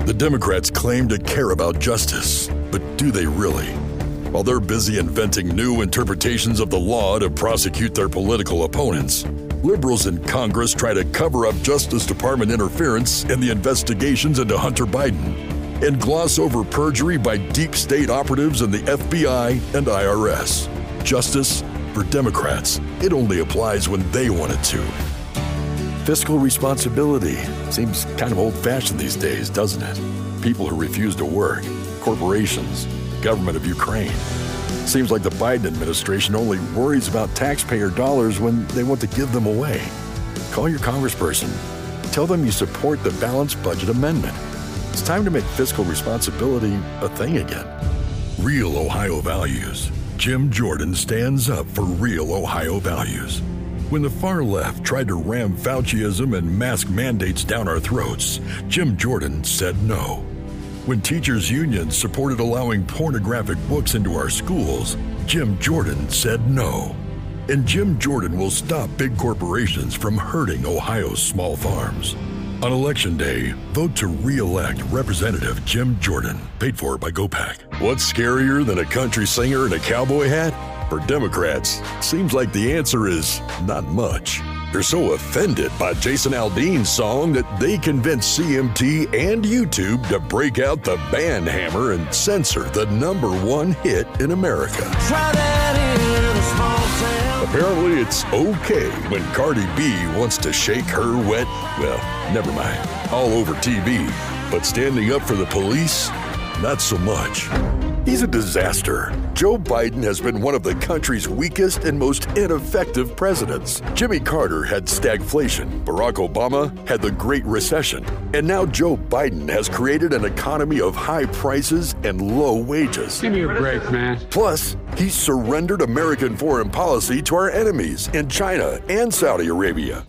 The Democrats claim to care about justice, but do they really? While they're busy inventing new interpretations of the law to prosecute their political opponents, liberals in Congress try to cover up Justice Department interference in the investigations into Hunter Biden and gloss over perjury by deep state operatives in the FBI and IRS. Justice, for Democrats, it only applies when they want it to. Fiscal responsibility seems kind of old-fashioned these days, doesn't it? People who refuse to work, corporations, government of Ukraine. Seems like the Biden administration only worries about taxpayer dollars when they want to give them away. Call your congressperson. Tell them you support the balanced budget amendment. It's time to make fiscal responsibility a thing again. Real Ohio values. Jim Jordan stands up for real Ohio values. When the far left tried to ram Fauciism and mask mandates down our throats, Jim Jordan said no. When teachers' unions supported allowing pornographic books into our schools, Jim Jordan said no. And Jim Jordan will stop big corporations from hurting Ohio's small farms. On Election Day, vote to re-elect Representative Jim Jordan, paid for by GoPac. What's scarier than a country singer in a cowboy hat? For Democrats, seems like the answer is not much. They're so offended by Jason Aldean's song that they convinced CMT and YouTube to break out the band hammer and censor the #1 hit in America. Apparently it's okay when Cardi B wants to shake her wet, well, never mind, all over TV. But standing up for the police, not so much. He's a disaster. Joe Biden has been one of the country's weakest and most ineffective presidents. Jimmy Carter had stagflation, Barack Obama had the Great Recession, and now Joe Biden has created an economy of high prices and low wages. Give me a break, man. Plus, he surrendered American foreign policy to our enemies in China and Saudi Arabia.